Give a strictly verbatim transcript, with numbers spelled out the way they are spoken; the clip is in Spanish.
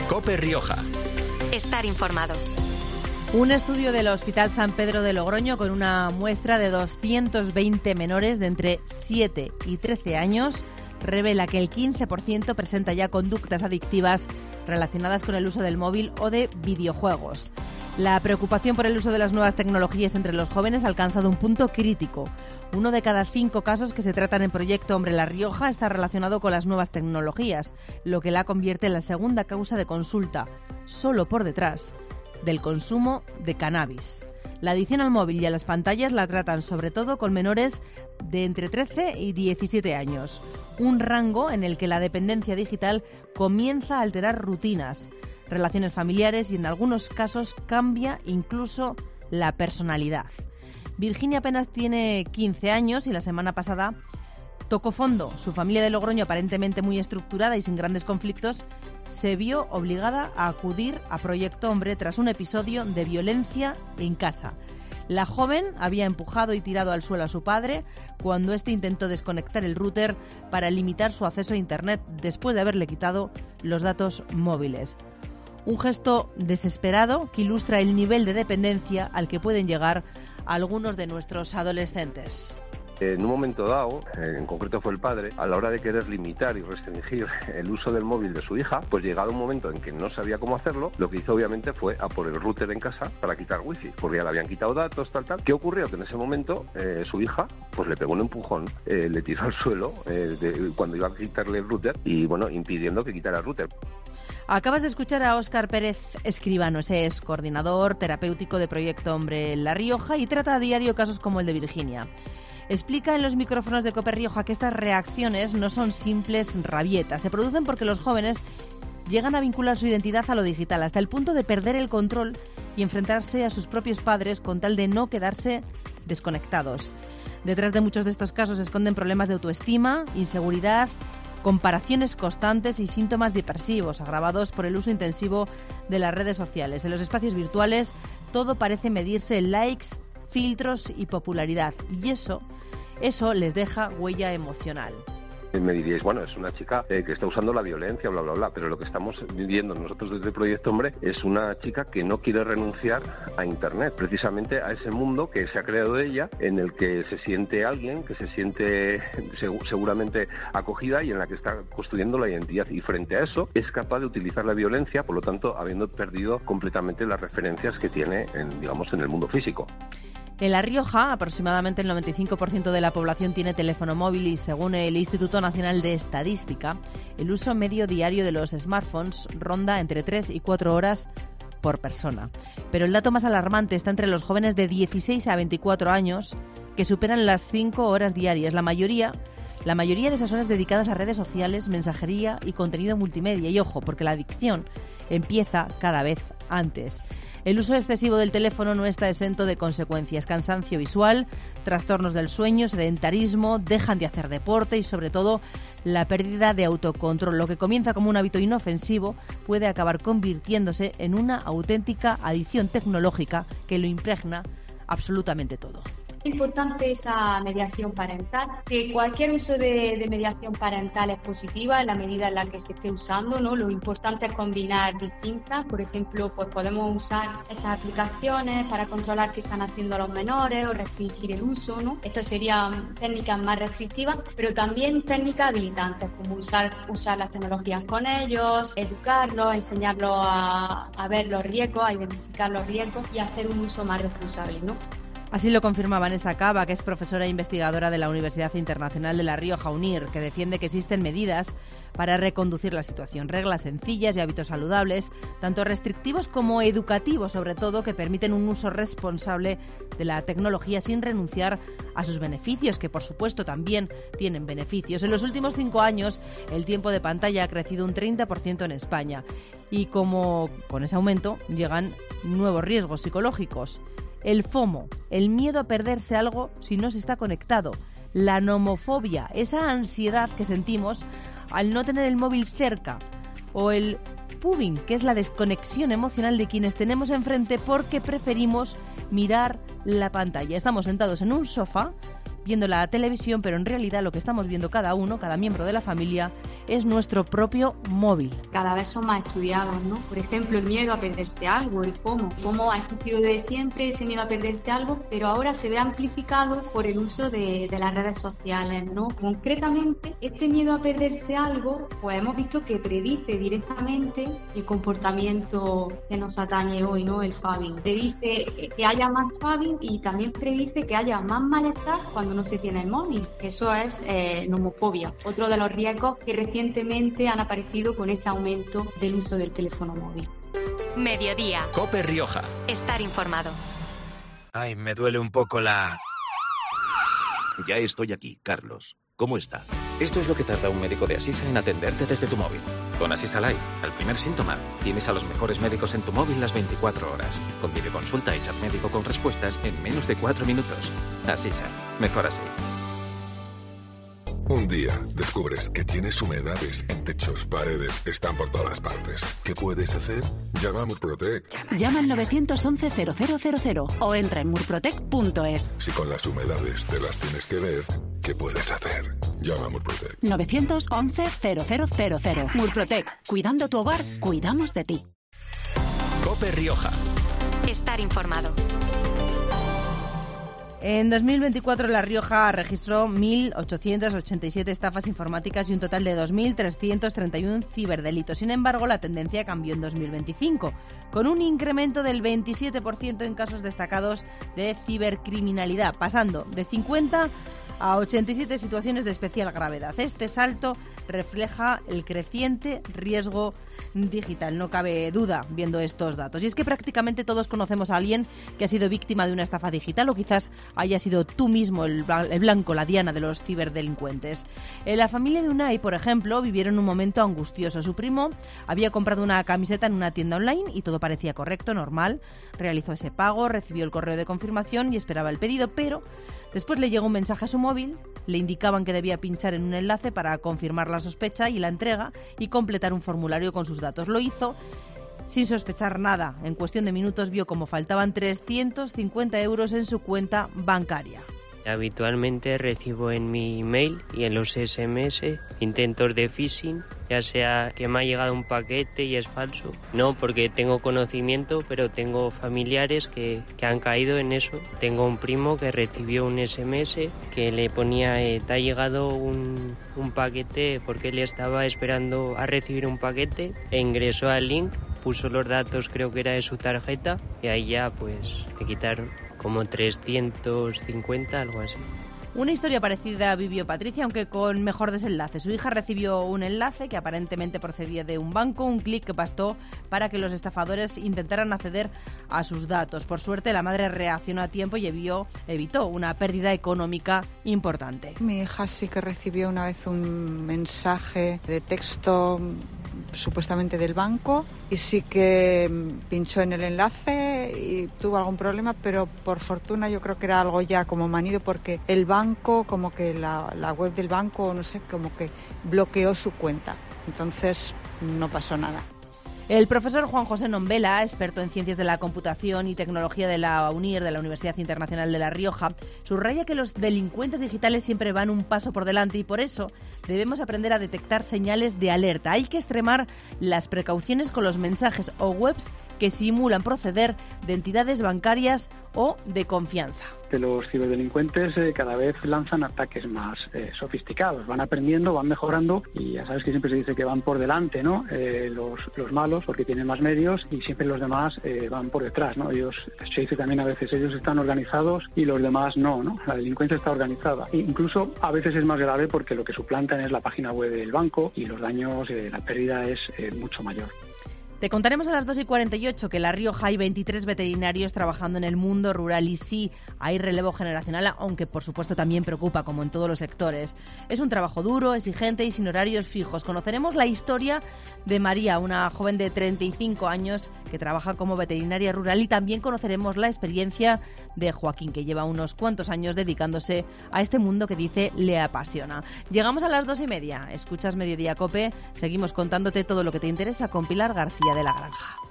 COPE Rioja. Estar informado. Un estudio del Hospital San Pedro de Logroño con una muestra de doscientos veinte menores de entre siete y trece años revela que el quince por ciento presenta ya conductas adictivas relacionadas con el uso del móvil o de videojuegos. La preocupación por el uso de las nuevas tecnologías entre los jóvenes ha alcanzado un punto crítico. Uno de cada cinco casos que se tratan en Proyecto Hombre La Rioja está relacionado con las nuevas tecnologías, lo que la convierte en la segunda causa de consulta, solo por detrás del consumo de cannabis. La adicción al móvil y a las pantallas la tratan sobre todo con menores de entre trece y diecisiete años, un rango en el que la dependencia digital comienza a alterar rutinas, relaciones familiares y en algunos casos cambia incluso la personalidad. Virginia apenas tiene quince años y la semana pasada tocó fondo. Su familia de Logroño, aparentemente muy estructurada y sin grandes conflictos, se vio obligada a acudir a Proyecto Hombre tras un episodio de violencia en casa. La joven había empujado y tirado al suelo a su padre cuando éste intentó desconectar el router para limitar su acceso a Internet después de haberle quitado los datos móviles. Un gesto desesperado que ilustra el nivel de dependencia al que pueden llegar algunos de nuestros adolescentes. En un momento dado, en concreto fue el padre, a la hora de querer limitar y restringir el uso del móvil de su hija, pues llegado un momento en que no sabía cómo hacerlo, lo que hizo obviamente fue a por el router en casa para quitar wifi, porque ya le habían quitado datos, tal, tal. ¿Qué ocurrió? Que en ese momento eh, su hija pues le pegó un empujón, eh, le tiró al suelo eh, de, cuando iba a quitarle el router y bueno, impidiendo que quitara el router. Acabas de escuchar a Óscar Pérez Escribano, ese es coordinador terapéutico de Proyecto Hombre La Rioja y trata a diario casos como el de Virginia. Explica en los micrófonos de COPE Rioja que estas reacciones no son simples rabietas, se producen porque los jóvenes llegan a vincular su identidad a lo digital hasta el punto de perder el control y enfrentarse a sus propios padres con tal de no quedarse desconectados. Detrás de muchos de estos casos se esconden problemas de autoestima, inseguridad, comparaciones constantes y síntomas depresivos agravados por el uso intensivo de las redes sociales. En los espacios virtuales todo parece medirse en likes, filtros y popularidad, y eso, eso les deja huella emocional. Me diríais, bueno, es una chica eh, que está usando la violencia, bla, bla, bla, pero lo que estamos viviendo nosotros desde Proyecto Hombre es una chica que no quiere renunciar a Internet, precisamente a ese mundo que se ha creado ella, en el que se siente alguien, que se siente seguramente acogida y en la que está construyendo la identidad, y frente a eso es capaz de utilizar la violencia, por lo tanto, habiendo perdido completamente las referencias que tiene, en, digamos, en el mundo físico. En La Rioja, aproximadamente el noventa y cinco por ciento de la población tiene teléfono móvil y, según el Instituto Nacional de Estadística, el uso medio diario de los smartphones ronda entre tres y cuatro horas por persona. Pero el dato más alarmante está entre los jóvenes de dieciséis a veinticuatro años, que superan las cinco horas diarias. La mayoría, la mayoría de esas horas dedicadas a redes sociales, mensajería y contenido multimedia. Y ojo, porque la adicción empieza cada vez antes. El uso excesivo del teléfono no está exento de consecuencias: cansancio visual, trastornos del sueño, sedentarismo, dejan de hacer deporte y, sobre todo, la pérdida de autocontrol. Lo que comienza como un hábito inofensivo puede acabar convirtiéndose en una auténtica adicción tecnológica que lo impregna absolutamente todo. Es importante esa mediación parental, que cualquier uso de, de mediación parental es positiva en la medida en la que se esté usando, ¿no? Lo importante es combinar distintas. Por ejemplo, pues podemos usar esas aplicaciones para controlar qué están haciendo los menores o restringir el uso, ¿no? Esto serían técnicas más restrictivas, pero también técnicas habilitantes, como usar, usar las tecnologías con ellos, educarlos, enseñarlos a, a ver los riesgos, a identificar los riesgos y hacer un uso más responsable, ¿no? Así lo confirma Vanessa Cava, que es profesora e investigadora de la Universidad Internacional de La Rioja, UNIR, que defiende que existen medidas para reconducir la situación, reglas sencillas y hábitos saludables, tanto restrictivos como educativos, sobre todo, que permiten un uso responsable de la tecnología sin renunciar a sus beneficios, que por supuesto también tienen beneficios. En los últimos cinco años, el tiempo de pantalla ha crecido un treinta por ciento en España y como con ese aumento llegan nuevos riesgos psicológicos. El FOMO, el miedo a perderse algo si no se está conectado. La nomofobia, esa ansiedad que sentimos al no tener el móvil cerca. O el pubbing, que es la desconexión emocional de quienes tenemos enfrente porque preferimos mirar la pantalla. Estamos sentados en un sofá viendo la televisión, pero en realidad lo que estamos viendo cada uno, cada miembro de la familia, es nuestro propio móvil. Cada vez son más estudiados, ¿no? Por ejemplo, el miedo a perderse algo, el FOMO. FOMO ha existido desde siempre, ese miedo a perderse algo, pero ahora se ve amplificado por el uso de, de las redes sociales, ¿no? Concretamente, este miedo a perderse algo, pues hemos visto que predice directamente el comportamiento que nos atañe hoy, ¿no? El fabbing. Predice que haya más fabbing y también predice que haya más malestar cuando no se tiene el móvil. Eso es eh, nomofobia, otro de los riesgos que recientemente han aparecido con ese aumento del uso del teléfono móvil. Mediodía. COPE Rioja. Estar informado. Ay, me duele un poco la... Ya estoy aquí, Carlos. ¿Cómo está? Esto es lo que tarda un médico de Asisa en atenderte desde tu móvil. Con Asisa Live, al primer síntoma, tienes a los mejores médicos en tu móvil las veinticuatro horas. Con videoconsulta y chat médico con respuestas en menos de cuatro minutos. Asisa. Mejor así. Un día descubres que tienes humedades en techos, paredes, están por todas partes. ¿Qué puedes hacer? Llama a Murprotec. Llama al nueve once cero cero cero cero o entra en murprotec punto es. Si con las humedades te las tienes que ver, ¿qué puedes hacer? Llama a Murprotec. nueve once cero cero cero cero. Murprotec. Cuidando tu hogar, cuidamos de ti. COPE Rioja. Estar informado. En dos mil veinticuatro, La Rioja registró mil ochocientas ochenta y siete estafas informáticas y un total de dos mil trescientos treinta y uno ciberdelitos. Sin embargo, la tendencia cambió en dos mil veinticinco, con un incremento del veintisiete por ciento en casos destacados de cibercriminalidad, pasando de cincuenta a ochenta y siete situaciones de especial gravedad. Este salto refleja el creciente riesgo digital, no cabe duda viendo estos datos. Y es que prácticamente todos conocemos a alguien que ha sido víctima de una estafa digital, o quizás haya sido tú mismo el blanco, la diana de los ciberdelincuentes. En la familia de Unai, por ejemplo, vivieron un momento angustioso. Su primo había comprado una camiseta en una tienda online y todo parecía correcto, normal. Realizó ese pago, recibió el correo de confirmación y esperaba el pedido, pero después le llegó un mensaje a su móvil, le indicaban que debía pinchar en un enlace para confirmar la sospecha y la entrega y completar un formulario con sus datos. Lo hizo sin sospechar nada. En cuestión de minutos vio como faltaban trescientos cincuenta euros en su cuenta bancaria. Habitualmente recibo en mi email y en los ese eme ese intentos de phishing, ya sea que me ha llegado un paquete y es falso. No, porque tengo conocimiento, pero tengo familiares que, que han caído en eso. Tengo un primo que recibió un ese eme ese que le ponía, eh, te ha llegado un, un paquete, porque él estaba esperando a recibir un paquete e ingresó al link, puso los datos, creo que era de su tarjeta, y ahí ya pues me quitaron como trescientos cincuenta, algo así. Una historia parecida vivió Patricia, aunque con mejor desenlace. Su hija recibió un enlace que aparentemente procedía de un banco, un clic que bastó para que los estafadores intentaran acceder a sus datos. Por suerte, la madre reaccionó a tiempo y evitó, evitó una pérdida económica importante. Mi hija sí que recibió una vez un mensaje de texto supuestamente del banco y sí que pinchó en el enlace y tuvo algún problema, pero por fortuna yo creo que era algo ya como manido, porque el banco, como que la, la web del banco, no sé, como que bloqueó su cuenta, entonces no pasó nada. El profesor Juan José Nombela, experto en Ciencias de la Computación y Tecnología de la UNIR, de la Universidad Internacional de La Rioja, subraya que los delincuentes digitales siempre van un paso por delante y por eso debemos aprender a detectar señales de alerta. Hay que extremar las precauciones con los mensajes o webs que simulan proceder de entidades bancarias o de confianza. Que los ciberdelincuentes eh, cada vez lanzan ataques más eh, sofisticados, van aprendiendo, van mejorando y ya sabes que siempre se dice que van por delante, ¿no? Eh, los, los malos porque tienen más medios y siempre los demás eh, van por detrás, ¿no? Ellos, se dice también a veces, ellos están organizados y los demás no, ¿no? La delincuencia está organizada. E incluso a veces es más grave porque lo que suplantan es la página web del banco y los daños, eh, la pérdida es eh, mucho mayor. Te contaremos a las dos y cuarenta y ocho que en La Rioja hay veintitrés veterinarios trabajando en el mundo rural y sí, hay relevo generacional, aunque por supuesto también preocupa, como en todos los sectores. Es un trabajo duro, exigente y sin horarios fijos. Conoceremos la historia de María, una joven de treinta y cinco años que trabaja como veterinaria rural, y también conoceremos la experiencia de Joaquín, que lleva unos cuantos años dedicándose a este mundo que dice le apasiona. Llegamos a las dos y media. Escuchas Mediodía COPE. Seguimos contándote todo lo que te interesa con Pilar García de la Granja.